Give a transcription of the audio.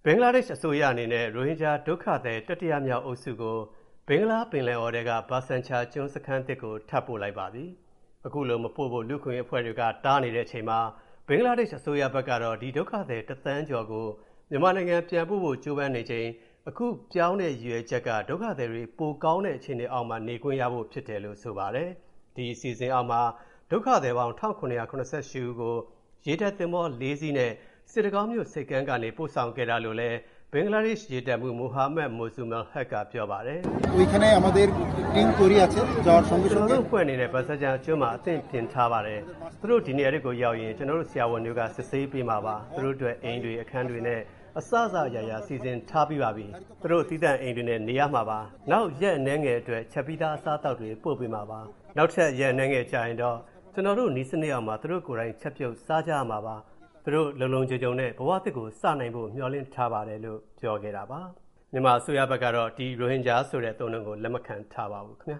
ဘင်္ဂလားဒေ့ရှ်အစိုးရအနေနဲ့ရိုဟင်ဂျာဒုက္ခသည်တတိယမြောက်အုပ်စုကိုဘင်္ဂလားပင်လယ်အော်ထဲကဘာဆန်ချာကျွန်းစခန်းသစ်ကိုထပ်ပို့လိုက်ပါပြီ။အခုလိုမပို့ဖို့လူခွင့်အဖွဲ့တွေကတားနေတဲ့အချိန်မှာဘင်္ဂလားဒေ့ရှ်အစိုးရဘက်ကတော့ဒီဒုက္ခသည်တသန်းကျော်ကိုမြန်မာနိုင်ငံပြန်ပို့ဖို့ကြိုးပမ်းနေချိန်အခုပြောင်းတဲ့ရည်ရွယ်ချက်ကဒုက္ခသည်တွေပိုကောင်းတဲ့အခြေအနေအောက်မှာနေခွင့်ရဖို့ဖြစ်တယ်လို့ဆိုပါတယ်။ဒီအစီအစဉ်အောက်မှာဒုက္ခသည်ပေါင်း1988ဦးကိုရေတပ်သင်္ဘော၄စီးနဲ့စစ်တကောင်းမြို့စိတ်ကမ်းကနေပို့ဆောင်ခဲ့တာလို့လည်းဘင်္ဂလားဒေ့ရှ်ရေတပ်မှူးမိုဟာမက်မိုဇူမဲလ်ဟက်ကပြောပါတယ်။ওইখানে আমাদের টিম তৈরি আছে যাওয়ার সঙ্গে সঙ্গেကျွန်တော်တို့ဖွဲ့နေတဲ့ဘာဆန်ချာကျွန်းမှာအသင့်ပြင်ထားပါတယ်။သူတို့ဒီနေရာတွေကိုရောက်ရင်ကျွန်တော်တို့ဆရာဝန်တွေကစစ်ဆေးပေးမှာပါ။သူတို့အတွက်အိမ်တွေအခန်းတွေနဲ့အစအရာရာစီစဉ်ထားပြီးပါပြီ။သူတို့တည်တံ့အိမ်တွေနဲ့နေရမှာပါ။နောက်ရက်အနည်းငယ်အတွက်ချက်ပြီးသားအစားအသောက်တွေပို့ပေးမှာပါ။နောက်ထပ်ရက်အနည်းငယ်ကြာရင်တော့ကျွန်တော်တို့နီးစနစ်အောင်မှာသူတို့ကိုယ်တိုင်ချက်ပြုတ်စားကြရမှာပါ။သူတို့လုံလုံခြုံခြုံနဲ့ဘဝသစ်ကိုစနိုင်ဖို့မျှော်လင့်ထားပါတယ်လို့ပြောခဲ့တာပါ။မြန်မာအစိုးရဘက်ကတော့ဒီရိုဟင်ဂျာဆိုတဲ့အသုံးအနှုန်းကိုလက်မခံထားပါဘူးခင်ဗျာ